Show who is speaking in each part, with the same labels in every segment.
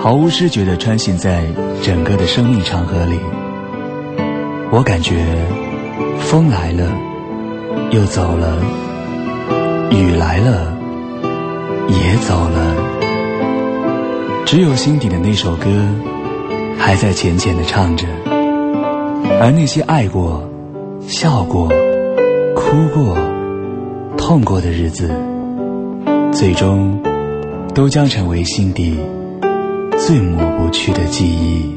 Speaker 1: 毫无知觉地穿行在整个的生命长河里。我感觉风来了又走了，雨来了也走了，只有心底的那首歌还在浅浅地唱着，而那些爱过、笑过、哭过、痛过的日子，最终都将成为心底最抹不去的记忆。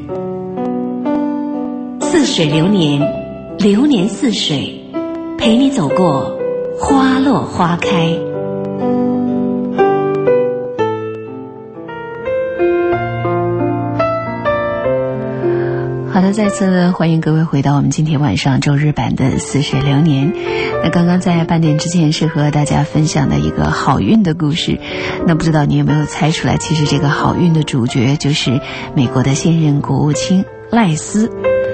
Speaker 2: 似水流年，流年似水，陪你走过花落花开。
Speaker 3: 好的，再次欢迎各位回到我们今天晚上周日版的似水流年。那刚刚在半点之前是和大家分享的一个好运的故事，那不知道你有没有猜出来，其实这个好运的主角就是美国的现任国务卿赖斯。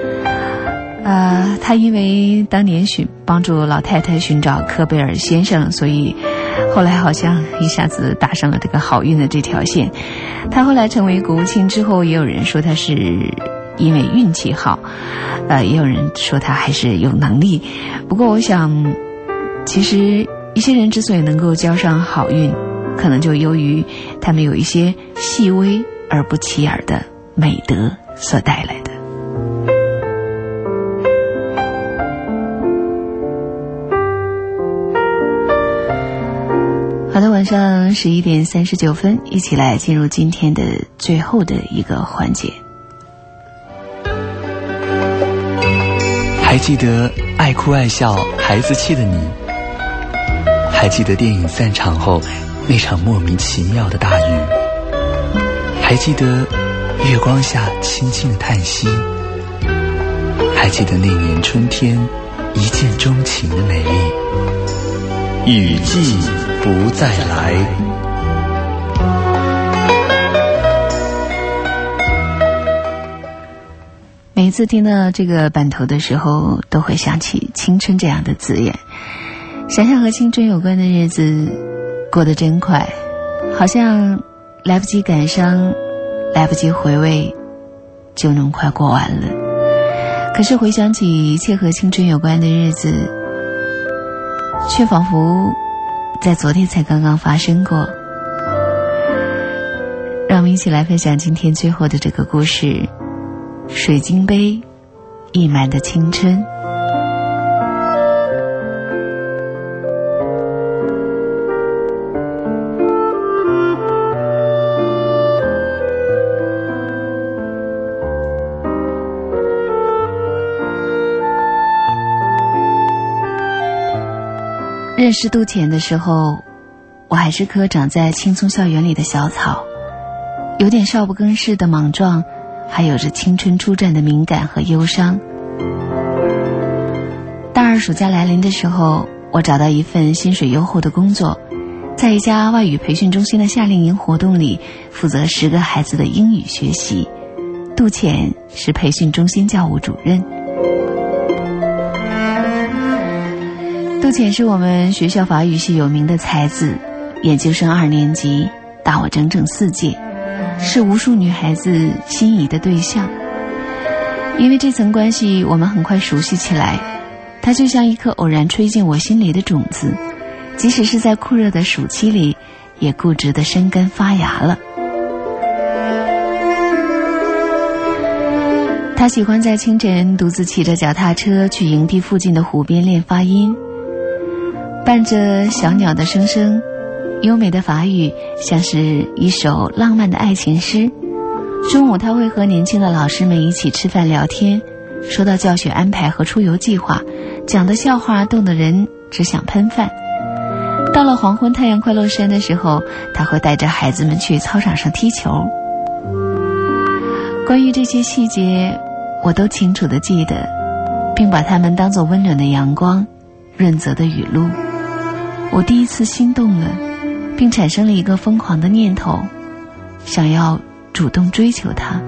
Speaker 3: 他因为当年帮助老太太寻找科贝尔先生，所以后来好像一下子搭上了这个好运的这条线。他后来成为国务卿之后，也有人说他是因为运气好，也有人说他还是有能力。不过我想，其实一些人之所以能够交上好运，可能就由于他们有一些细微而不起眼的美德所带来的。好的，晚上11点39分，一起来进入今天的最后的一个环节。
Speaker 1: 还记得爱哭爱笑孩子气的你，还记得电影散场后那场莫名其妙的大雨，还记得月光下轻轻的叹息，还记得那年春天一见钟情的美丽。雨季不再来。
Speaker 3: 每一次听到这个版头的时候，都会想起青春这样的字眼，想想和青春有关的日子过得真快，好像来不及感伤，来不及回味，就能快过完了。可是回想起一切和青春有关的日子，却仿佛在昨天才刚刚发生过。让我们一起来分享今天最后的这个故事，水晶杯溢满的青春。认识杜浅的时候，我还是棵长在青葱校园里的小草，有点少不更事的莽撞，还有着青春初绽的敏感和忧伤。大二暑假来临的时候，我找到一份薪水优厚的工作，在一家外语培训中心的夏令营活动里，负责10个孩子的英语学习。杜浅是培训中心教务主任。杜浅是我们学校法语系有名的才子，研究生2年级，大我整整4届，是无数女孩子心仪的对象。因为这层关系，我们很快熟悉起来。它就像一颗偶然吹进我心里的种子，即使是在酷热的暑期里，也固执地生根发芽了。他喜欢在清晨独自骑着脚踏车去营地附近的湖边练发音，伴着小鸟的声声，优美的法语像是一首浪漫的爱情诗。中午他会和年轻的老师们一起吃饭聊天，说到教学安排和出游计划，讲的笑话逗得人只想喷饭。到了黄昏太阳快落山的时候，他会带着孩子们去操场上踢球。关于这些细节，我都清楚地记得，并把它们当作温暖的阳光，润泽的雨露。我第一次心动了，并产生了一个疯狂的念头，想要主动追求他。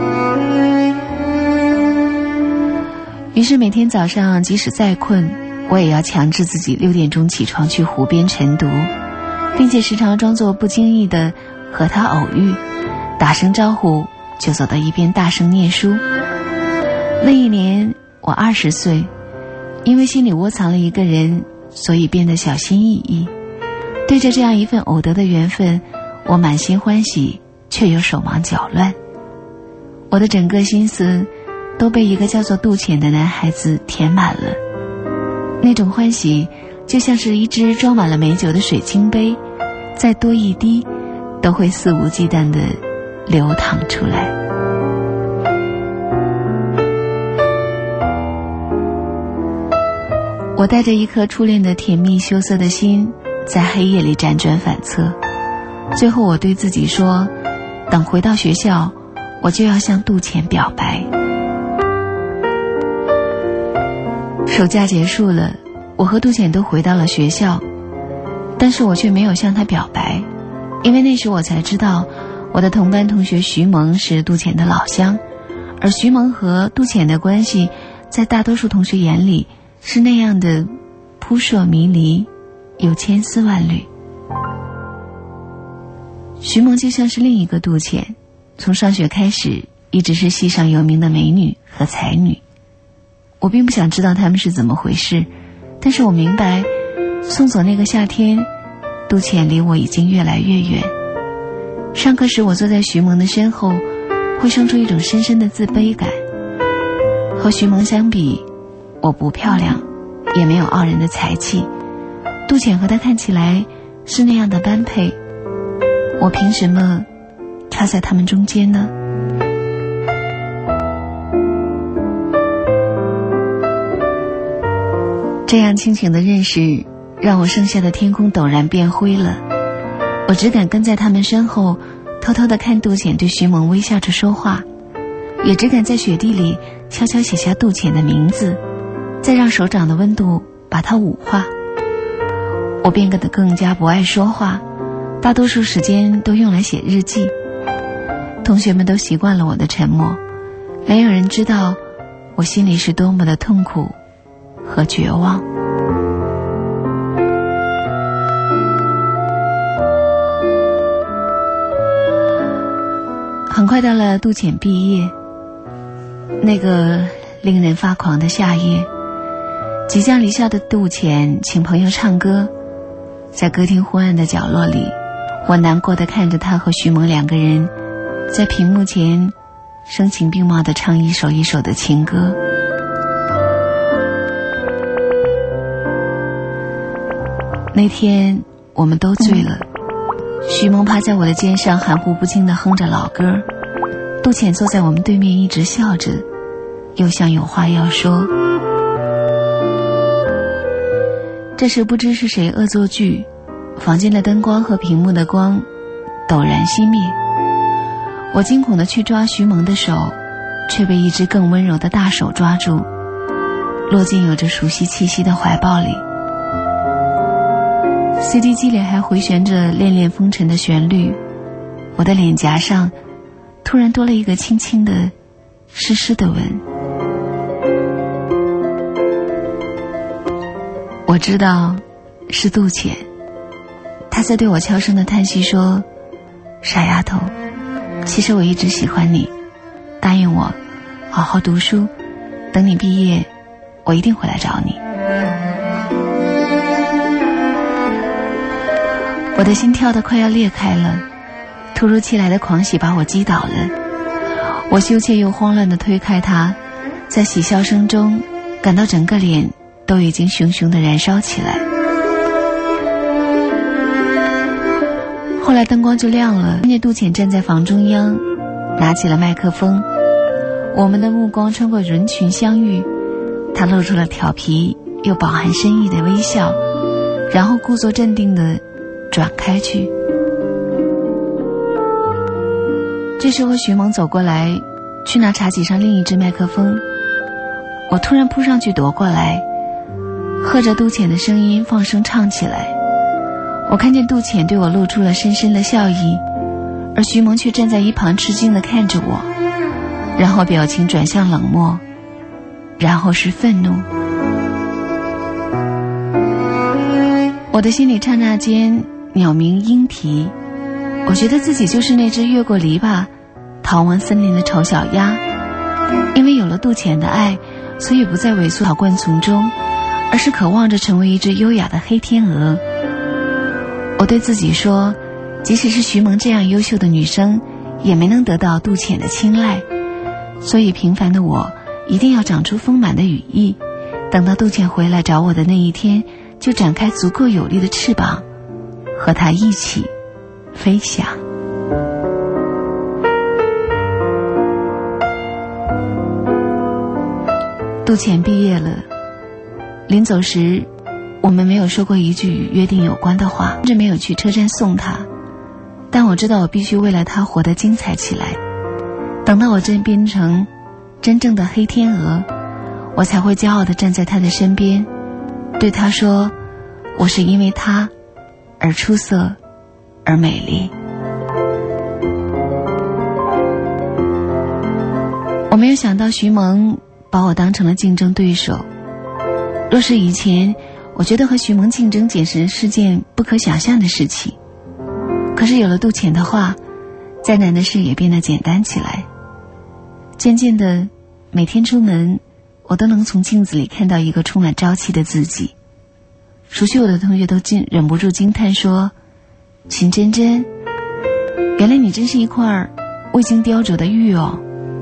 Speaker 3: 于是每天早上即使再困，我也要强制自己6点钟起床去湖边晨读，并且时常装作不经意地和他偶遇， 打声招呼就走到一边大声念书。那一年我20岁，因为心里窝藏了一个人，所以变得小心翼翼。对着这样一份偶得的缘分，我满心欢喜，却又手忙脚乱。我的整个心思都被一个叫做杜浅的男孩子填满了。那种欢喜就像是一只装满了美酒的水晶杯，再多一滴都会肆无忌惮地流淌出来。我带着一颗初恋的甜蜜羞涩的心，在黑夜里辗转反侧。最后我对自己说，等回到学校，我就要向杜浅表白。暑假结束了，我和杜浅都回到了学校，但是我却没有向他表白，因为那时我才知道，我的同班同学徐萌是杜浅的老乡，而徐萌和杜浅的关系，在大多数同学眼里是那样的扑朔迷离，有千丝万缕。徐萌就像是另一个杜浅，从上学开始一直是系上有名的美女和才女。我并不想知道他们是怎么回事，但是我明白，送走那个夏天，杜浅离我已经越来越远。上课时我坐在徐萌的身后，会生出一种深深的自卑感。和徐萌相比，我不漂亮，也没有傲人的才气，杜浅和她看起来是那样的般配，我凭什么插在他们中间呢？这样清醒的认识让我剩下的天空陡然变灰了。我只敢跟在他们身后，偷偷地看杜浅对徐萌微笑着说话，也只敢在雪地里悄悄写下杜浅的名字，再让手掌的温度把它舞化。我变得更加不爱说话，大多数时间都用来写日记。同学们都习惯了我的沉默，没有人知道我心里是多么的痛苦和绝望。很快到了杜浅毕业，那个令人发狂的夏夜，即将离校的杜浅请朋友唱歌，在歌厅昏暗的角落里，我难过地看着他和徐萌两个人在屏幕前声情并茂地唱一首一首的情歌。那天我们都醉了，徐萌趴在我的肩上含糊不清地哼着老歌，杜浅坐在我们对面一直笑着，又像有话要说。这时不知是谁恶作剧，房间的灯光和屏幕的光陡然熄灭。我惊恐地去抓徐萌的手，却被一只更温柔的大手抓住，落进有着熟悉气息的怀抱里。CD 机里还回旋着恋恋风尘的旋律，我的脸颊上突然多了一个轻轻的湿湿的吻。我知道是杜浅，他在对我悄声的叹息说，傻丫头，其实我一直喜欢你，答应我好好读书，等你毕业我一定会来找你。我的心跳得快要裂开了，突如其来的狂喜把我击倒了。我羞怯又慌乱地推开他，在喜笑声中感到整个脸都已经熊熊地燃烧起来。后来灯光就亮了，看见杜浅站在房中央，拿起了麦克风。我们的目光穿过人群相遇，他露出了调皮又饱含深意的微笑，然后故作镇定地转开去。这时候徐萌走过来，去拿茶几上另一只麦克风。我突然扑上去夺过来，和着杜浅的声音放声唱起来。我看见杜浅对我露出了深深的笑意，而徐萌却站在一旁吃惊地看着我，然后表情转向冷漠，然后是愤怒。我的心里刹那间鸟鸣莺啼， 我觉得自己就是那只越过篱笆逃亡森林的丑小鸭，因为有了杜浅的爱，所以不再萎缩草灌丛中，而是渴望着成为一只优雅的黑天鹅。我对自己说，即使是徐萌这样优秀的女生，也没能得到杜浅的青睐，所以平凡的我一定要长出丰满的羽翼，等到杜浅回来找我的那一天，就展开足够有力的翅膀，和他一起飞翔。杜浅毕业了，临走时我们没有说过一句与约定有关的话，甚至没有去车站送他，但我知道我必须为了他活得精彩起来。等到我真变成真正的黑天鹅，我才会骄傲地站在他的身边，对他说，我是因为他而出色而美丽。我没有想到徐萌把我当成了竞争对手，若是以前，我觉得和徐萌竞争简直是件不可想象的事情。可是有了杜浅的话，再难的事也变得简单起来。渐渐的，每天出门，我都能从镜子里看到一个充满朝气的自己。熟悉我的同学都忍不住惊叹说，秦真真，原来你真是一块未经雕琢的玉哦。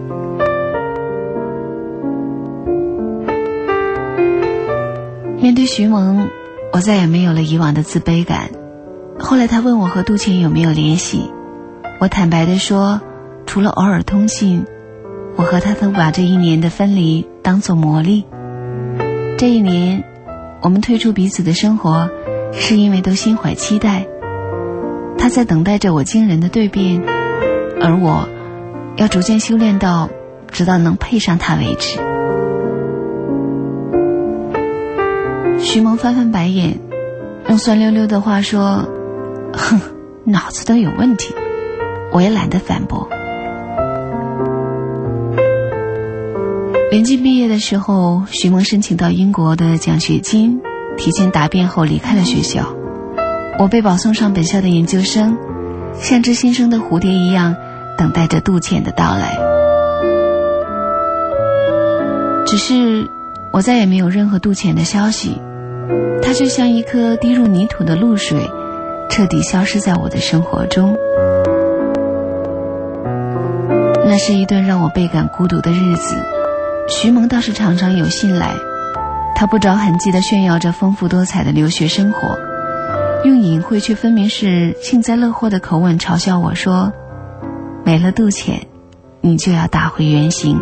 Speaker 3: 面对徐萌，我再也没有了以往的自卑感。后来他问我和杜浅有没有联系，我坦白地说，除了偶尔通信，我和他都把这一年的分离当作磨砺。这一年，我们退出彼此的生活，是因为都心怀期待。他在等待着我惊人的蜕变，而我要逐渐修炼到直到能配上他为止。徐萌翻翻白眼，用酸溜溜的话说，哼，脑子都有问题。我也懒得反驳。临近毕业的时候，徐萌申请到英国的奖学金，提前答辩后离开了学校。我被保送上本校的研究生，像只新生的蝴蝶一样等待着杜浅的到来。只是我再也没有任何杜浅的消息，它就像一颗滴入泥土的露水，彻底消失在我的生活中。那是一段让我倍感孤独的日子。徐萌倒是常常有信来，他不着痕迹地炫耀着丰富多彩的留学生活，用隐晦却分明是幸灾乐祸的口吻嘲笑我说，没了杜浅，你就要打回原形。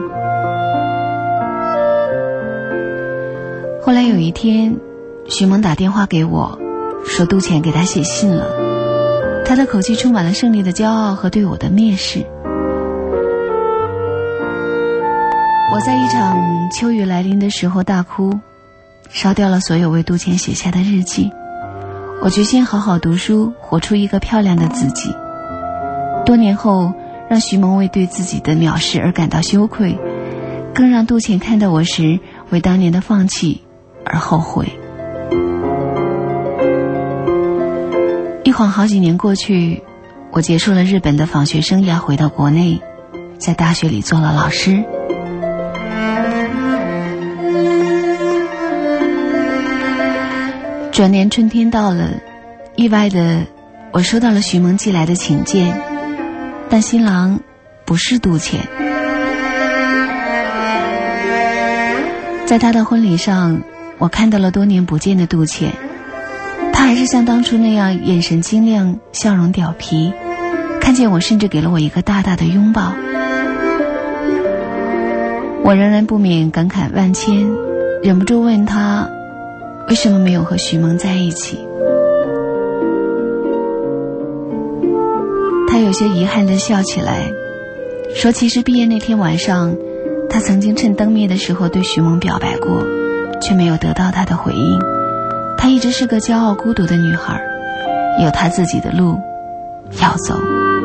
Speaker 3: 后来有一天，徐萌打电话给我，说杜浅给他写信了，他的口气充满了胜利的骄傲和对我的蔑视。我在一场秋雨来临的时候大哭，烧掉了所有为杜浅写下的日记。我决心好好读书，活出一个漂亮的自己。多年后，让徐萌为对自己的藐视而感到羞愧，更让杜浅看到我时为当年的放弃而后悔。一晃好几年过去，我结束了日本的访学生涯，回到国内，在大学里做了老师。转年春天到了，意外的我收到了徐萌寄来的请柬，但新郎不是杜浅。在他的婚礼上，我看到了多年不见的杜浅，他还是像当初那样眼神晶亮，笑容屌皮，看见我甚至给了我一个大大的拥抱。我仍然不免感慨万千，忍不住问他为什么没有和徐萌在一起。他有些遗憾地笑起来，说其实毕业那天晚上，他曾经趁灯灭的时候对徐萌表白过，却没有得到他的回应。她一直是个骄傲孤独的女孩，有她自己的路要走。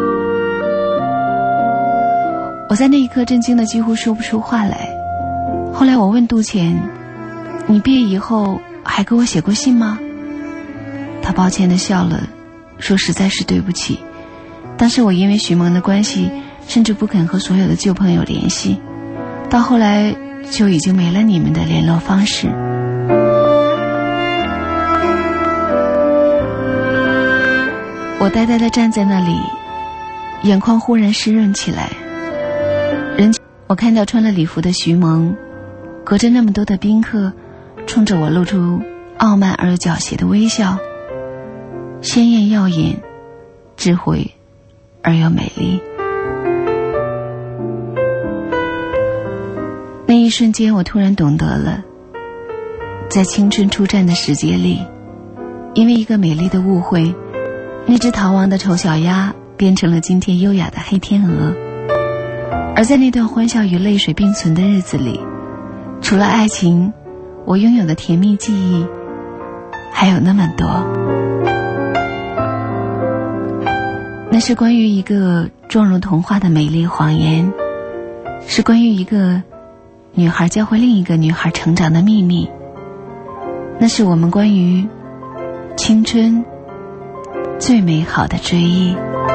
Speaker 3: 我在那一刻震惊得几乎说不出话来。后来我问杜浅，你毕业以后还给我写过信吗？他抱歉地笑了，说实在是对不起， 当时我因为徐萌的关系，甚至不肯和所有的旧朋友联系，到后来就已经没了你们的联络方式。我呆呆地站在那里，眼眶忽然湿润起来。我看到穿了礼服的徐萌，隔着那么多的宾客，冲着我露出傲慢而又狡黠的微笑，鲜艳耀眼，智慧而又美丽。那一瞬间，我突然懂得了，在青春出战的时节里，因为一个美丽的误会，那只逃亡的丑小鸭变成了今天优雅的黑天鹅。而在那段欢笑与泪水并存的日子里，除了爱情，我拥有的甜蜜记忆还有那么多。那是关于一个状如童话的美丽谎言，是关于一个女孩教会另一个女孩成长的秘密。那是我们关于青春最美好的追忆。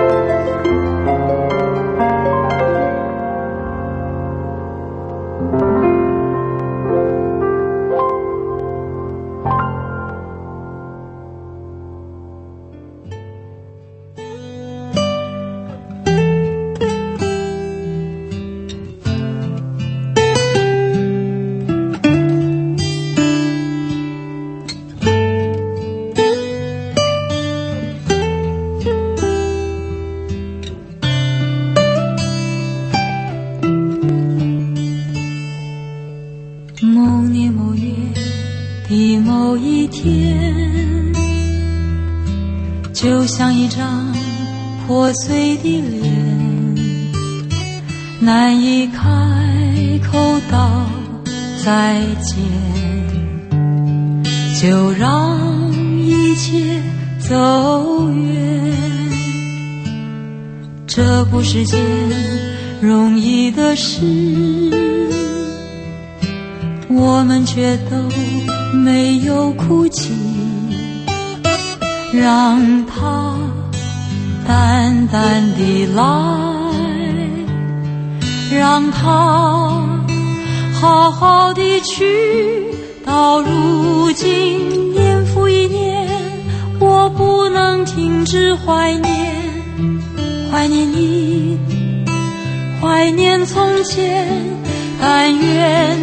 Speaker 4: 就像一张破碎的脸，难以开口道再见，就让一切走远。这不是件容易的事，我们却都没有哭泣，让它淡淡地来，让它好好地去。到如今年复一年，我不能停止怀念，怀念你，怀念从前，但愿